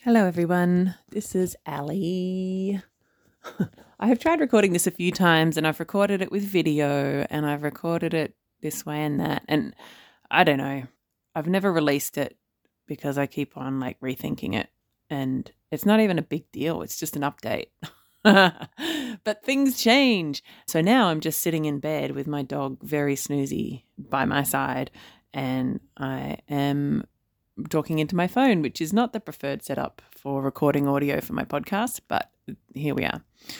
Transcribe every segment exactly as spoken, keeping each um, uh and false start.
Hello everyone, this is Ali. I have tried recording this a few times and I've recorded it with video and I've recorded it this way and that, and I don't know, I've never released it because I keep on like rethinking it, and it's not even a big deal, it's just an update. But things change. So now I'm just sitting in bed with my dog very snoozy by my side and I am talking into my phone, which is not the preferred setup for recording audio for my podcast, but here we are.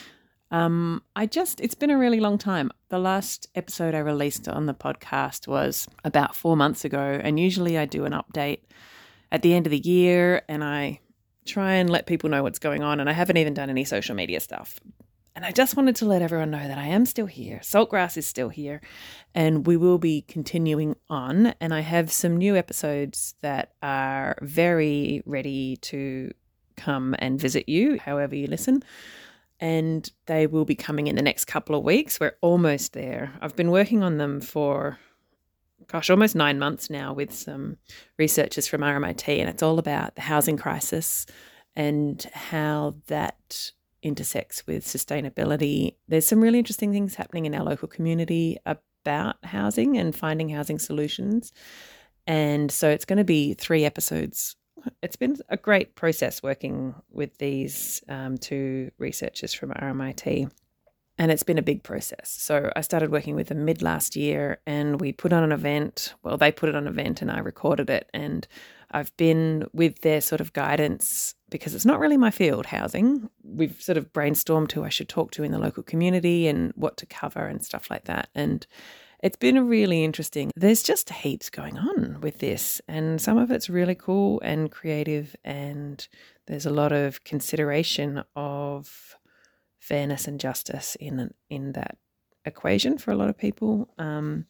Um, I just, it's been a really long time. The last episode I released on the podcast was about four months ago, and usually I do an update at the end of the year and I try and let people know what's going on, and I haven't even done any social media stuff. And I just wanted to let everyone know that I am still here. Saltgrass is still here, and we will be continuing on. And I have some new episodes that are very ready to come and visit you, however you listen. And they will be coming in the next couple of weeks. We're almost there. I've been working on them for, gosh, almost nine months now with some researchers from R M I T. And it's all about the housing crisis and how that intersects with sustainability. There's some really interesting things happening in our local community about housing and finding housing solutions. And so it's going to be three episodes. It's been a great process working with these um, two researchers from R M I T. And it's been a big process. So I started working with them mid last year and we put on an event. Well, they put it on an event and I recorded it. And I've been with their sort of guidance because it's not really my field, housing. We've sort of brainstormed who I should talk to in the local community and what to cover and stuff like that. And it's been really interesting. There's just heaps going on with this, and some of it's really cool and creative, and there's a lot of consideration of fairness and justice in in that equation for a lot of people. Um,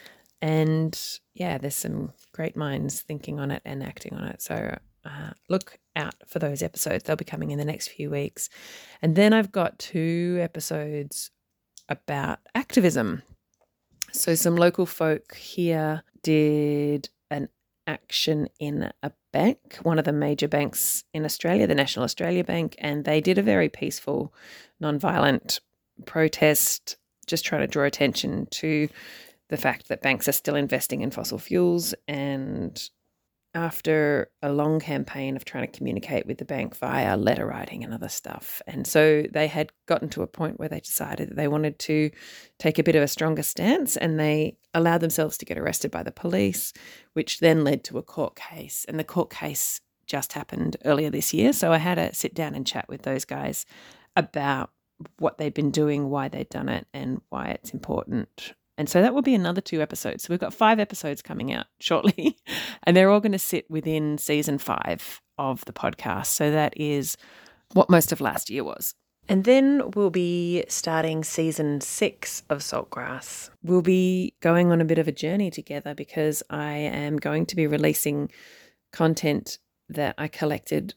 and yeah, there's some great minds thinking on it and acting on it. So uh, look out for those episodes. They'll be coming in the next few weeks. And then I've got two episodes about activism. So some local folk here did an action in a bank, one of the major banks in Australia, the National Australia Bank, and they did a very peaceful, non-violent protest, just trying to draw attention to the fact that banks are still investing in fossil fuels. And after a long campaign of trying to communicate with the bank via letter writing and other stuff, and so they had gotten to a point where they decided that they wanted to take a bit of a stronger stance, and they allowed themselves to get arrested by the police, which then led to a court case. And the court case just happened earlier this year, so I had to sit down and chat with those guys about what they'd been doing, why they'd done it, and why it's important. And so that will be another two episodes. So we've got five episodes coming out shortly, and they're all going to sit within season five of the podcast. So that is what most of last year was. And then we'll be starting season six of Saltgrass. We'll be going on a bit of a journey together because I am going to be releasing content that I collected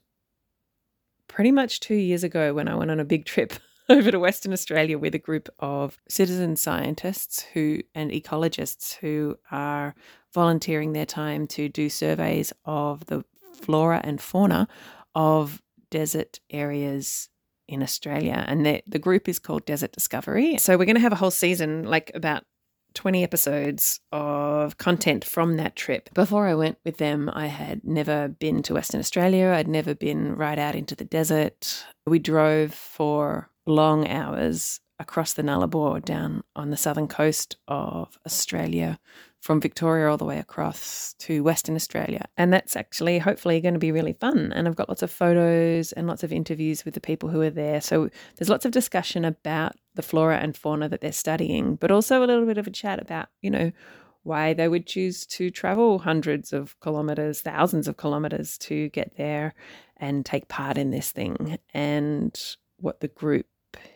pretty much two years ago when I went on a big trip over to Western Australia with a group of citizen scientists who and ecologists who are volunteering their time to do surveys of the flora and fauna of desert areas in Australia. And the, the group is called Desert Discovery. So we're going to have a whole season, like about twenty episodes of content from that trip. Before I went with them, I had never been to Western Australia. I'd never been right out into the desert. We drove for long hours across the Nullarbor down on the southern coast of Australia, from Victoria all the way across to Western Australia. And that's actually hopefully going to be really fun. And I've got lots of photos and lots of interviews with the people who are there. So there's lots of discussion about the flora and fauna that they're studying, but also a little bit of a chat about, you know, why they would choose to travel hundreds of kilometres, thousands of kilometres to get there and take part in this thing, and what the group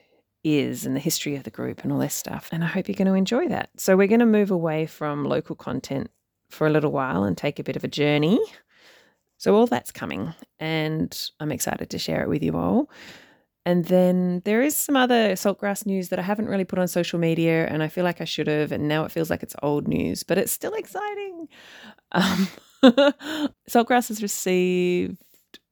is and the history of the group and all this stuff. And I hope you're going to enjoy that. So we're going to move away from local content for a little while and take a bit of a journey. So all that's coming, and I'm excited to share it with you all. And then there is some other Saltgrass news that I haven't really put on social media, and I feel like I should have, and now it feels like it's old news, but it's still exciting. Um, Saltgrass has received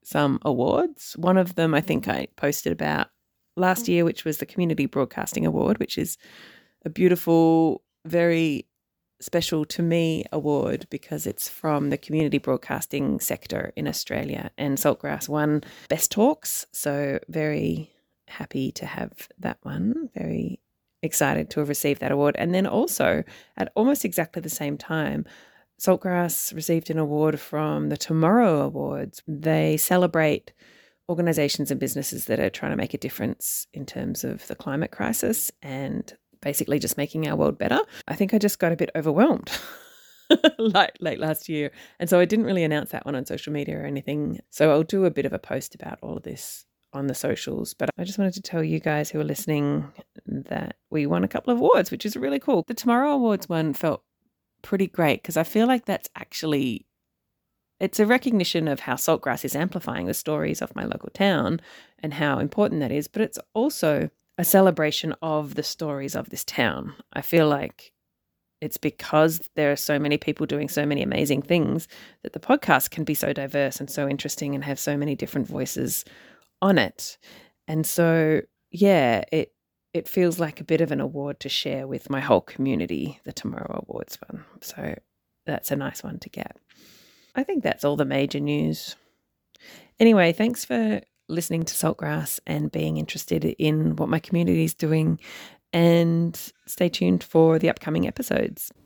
some awards. One of them I think I posted about last year, which was the Community Broadcasting Award, which is a beautiful, very special to me award because it's from the community broadcasting sector in Australia, and Saltgrass won Best Talks. So very happy to have that one. Very excited to have received that award. And then also at almost exactly the same time, Saltgrass received an award from the Tomorrow Awards. They celebrate organisations and businesses that are trying to make a difference in terms of the climate crisis and basically just making our world better. I think I just got a bit overwhelmed like late last year. And so I didn't really announce that one on social media or anything. So I'll do a bit of a post about all of this on the socials. But I just wanted to tell you guys who are listening that we won a couple of awards, which is really cool. The Tomorrow Awards one felt pretty great because I feel like that's actually, it's a recognition of how Saltgrass is amplifying the stories of my local town and how important that is. But it's also a celebration of the stories of this town. I feel like it's because there are so many people doing so many amazing things that the podcast can be so diverse and so interesting and have so many different voices on it. And so, yeah, it it feels like a bit of an award to share with my whole community, the Tomorrow Awards one. So that's a nice one to get. I think that's all the major news. Anyway, thanks for listening to Saltgrass and being interested in what my community is doing, and stay tuned for the upcoming episodes.